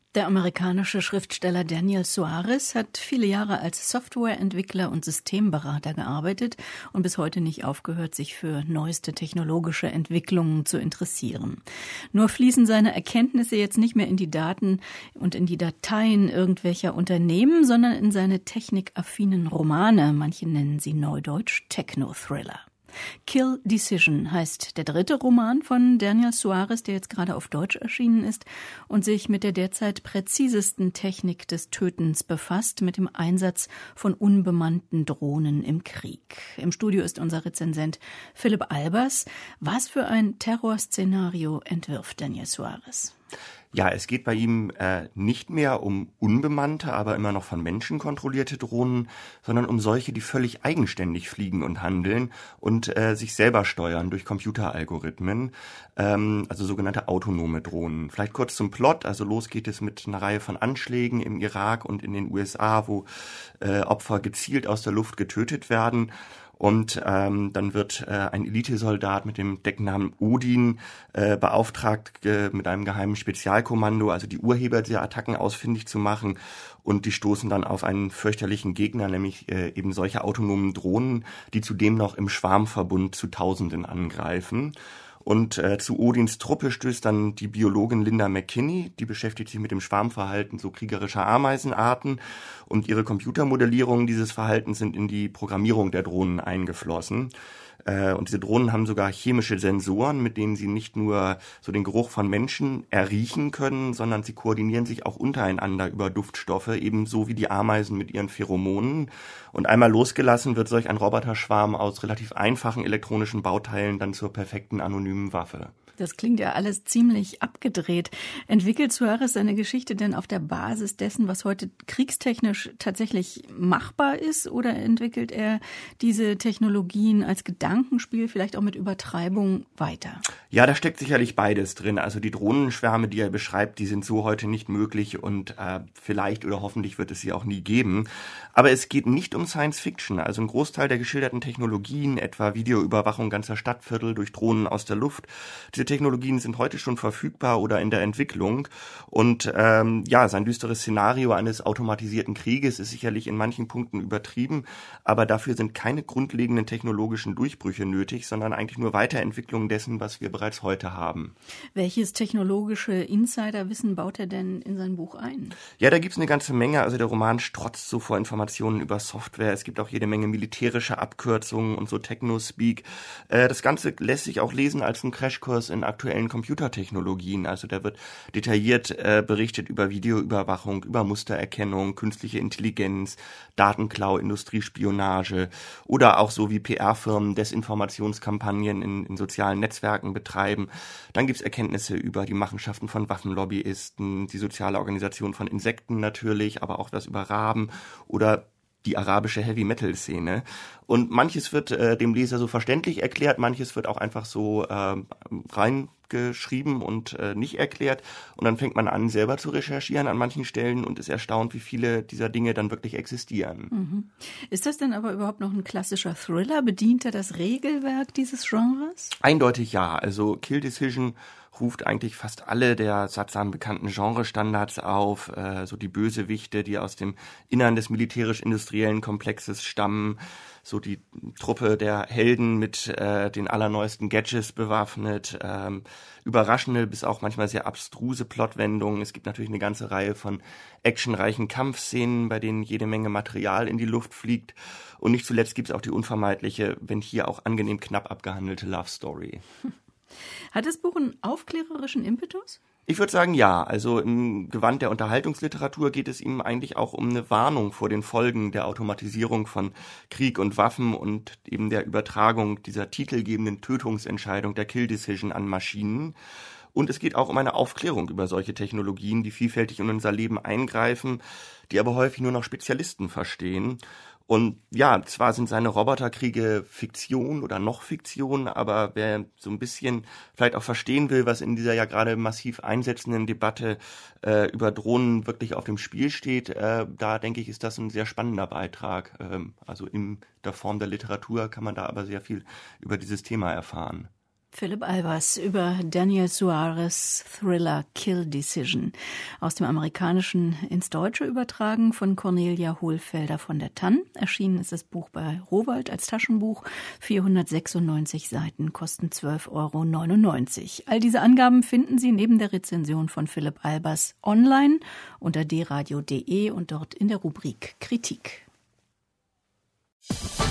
Der amerikanische Schriftsteller Daniel Suarez hat viele Jahre als Softwareentwickler und Systemberater gearbeitet und bis heute nicht aufgehört, sich für neueste technologische Entwicklungen zu interessieren. Nur fließen seine Erkenntnisse jetzt nicht mehr in die Daten und in die Dateien irgendwelcher Unternehmen, sondern in seine technikaffinen Romane. Manche nennen sie neudeutsch Techno-Thriller. Kill Decision heißt der dritte Roman von Daniel Suarez, der jetzt gerade auf Deutsch erschienen ist und sich mit der derzeit präzisesten Technik des Tötens befasst, mit dem Einsatz von unbemannten Drohnen im Krieg. Im Studio ist unser Rezensent Philipp Albers. Was für ein Terrorszenario entwirft Daniel Suarez? Ja, es geht bei ihm nicht mehr um unbemannte, aber immer noch von Menschen kontrollierte Drohnen, sondern um solche, die völlig eigenständig fliegen und handeln und sich selber steuern durch Computeralgorithmen, also sogenannte autonome Drohnen. Vielleicht kurz zum Plot, also los geht es mit einer Reihe von Anschlägen im Irak und in den USA, wo Opfer gezielt aus der Luft getötet werden. Und dann wird ein Elitesoldat mit dem Decknamen Odin beauftragt, mit einem geheimen Spezialkommando, also die Urheber dieser Attacken ausfindig zu machen. Und die stoßen dann auf einen fürchterlichen Gegner, nämlich eben solche autonomen Drohnen, die zudem noch im Schwarmverbund zu Tausenden angreifen. Und zu Odins Truppe stößt dann die Biologin Linda McKinney, die beschäftigt sich mit dem Schwarmverhalten so kriegerischer Ameisenarten und ihre Computermodellierungen dieses Verhaltens sind in die Programmierung der Drohnen eingeflossen. Und diese Drohnen haben sogar chemische Sensoren, mit denen sie nicht nur so den Geruch von Menschen erriechen können, sondern sie koordinieren sich auch untereinander über Duftstoffe, ebenso wie die Ameisen mit ihren Pheromonen. Und einmal losgelassen wird solch ein Roboterschwarm aus relativ einfachen elektronischen Bauteilen dann zur perfekten anonymen Waffe. Das klingt ja alles ziemlich abgedreht. Entwickelt Suarez seine Geschichte denn auf der Basis dessen, was heute kriegstechnisch tatsächlich machbar ist, oder entwickelt er diese Technologien als Gedankenspiel, vielleicht auch mit Übertreibung, weiter? Ja, da steckt sicherlich beides drin. Also die Drohnenschwärme, die er beschreibt, die sind so heute nicht möglich und vielleicht oder hoffentlich wird es sie auch nie geben. Aber es geht nicht um Science Fiction. Also ein Großteil der geschilderten Technologien, etwa Videoüberwachung ganzer Stadtviertel durch Drohnen aus der Luft, diese Technologien sind heute schon verfügbar oder in der Entwicklung. Und sein düsteres Szenario eines automatisierten Krieges ist sicherlich in manchen Punkten übertrieben, aber dafür sind keine grundlegenden technologischen Durchbrüche nötig, sondern eigentlich nur Weiterentwicklung dessen, was wir bereits heute haben. Welches technologische Insiderwissen baut er denn in sein Buch ein? Ja, da gibt's eine ganze Menge. Also der Roman strotzt so vor Informationen über Software. Es gibt auch jede Menge militärische Abkürzungen und so Techno-Speak. Das Ganze lässt sich auch lesen als ein Crashkurs in aktuellen Computertechnologien. Also da wird detailliert berichtet über Videoüberwachung, über Mustererkennung, künstliche Intelligenz, Datenklau, Industriespionage oder auch so wie PR-Firmen Desinformationskampagnen in sozialen Netzwerken betreiben. Dann gibt's Erkenntnisse über die Machenschaften von Waffenlobbyisten, die soziale Organisation von Insekten natürlich, aber auch was über Raben oder die arabische Heavy-Metal-Szene. Und manches wird dem Leser so verständlich erklärt, manches wird auch einfach so reingeschrieben und nicht erklärt. Und dann fängt man an, selber zu recherchieren an manchen Stellen und ist erstaunt, wie viele dieser Dinge dann wirklich existieren. Mhm. Ist das denn aber überhaupt noch ein klassischer Thriller? Bedient er das Regelwerk dieses Genres? Eindeutig ja. Also Kill Decision ruft eigentlich fast alle der sattsam bekannten Genrestandards auf, so die Bösewichte, die aus dem Innern des militärisch-industriellen Komplexes stammen, so die Truppe der Helden mit den allerneuesten Gadgets bewaffnet, überraschende bis auch manchmal sehr abstruse Plotwendungen. Es gibt natürlich eine ganze Reihe von actionreichen Kampfszenen, bei denen jede Menge Material in die Luft fliegt. Und nicht zuletzt gibt es auch die unvermeidliche, wenn hier auch angenehm knapp abgehandelte Love Story. Hat das Buch einen aufklärerischen Impetus? Ich würde sagen, ja. Also im Gewand der Unterhaltungsliteratur geht es ihm eigentlich auch um eine Warnung vor den Folgen der Automatisierung von Krieg und Waffen und eben der Übertragung dieser titelgebenden Tötungsentscheidung der Kill Decision an Maschinen. Und es geht auch um eine Aufklärung über solche Technologien, die vielfältig in unser Leben eingreifen, die aber häufig nur noch Spezialisten verstehen. Und ja, zwar sind seine Roboterkriege Fiktion oder noch Fiktion, aber wer so ein bisschen vielleicht auch verstehen will, was in dieser ja gerade massiv einsetzenden Debatte über Drohnen wirklich auf dem Spiel steht, da denke ich, ist das ein sehr spannender Beitrag. Also in der Form der Literatur kann man da aber sehr viel über dieses Thema erfahren. Philipp Albers über Daniel Suarez' Thriller Kill Decision. Aus dem Amerikanischen ins Deutsche übertragen von Cornelia Hohlfelder von der Tann. Erschienen ist das Buch bei Rowohlt als Taschenbuch. 496 Seiten, kosten 12,99 €. All diese Angaben finden Sie neben der Rezension von Philipp Albers online unter dradio.de und dort in der Rubrik Kritik.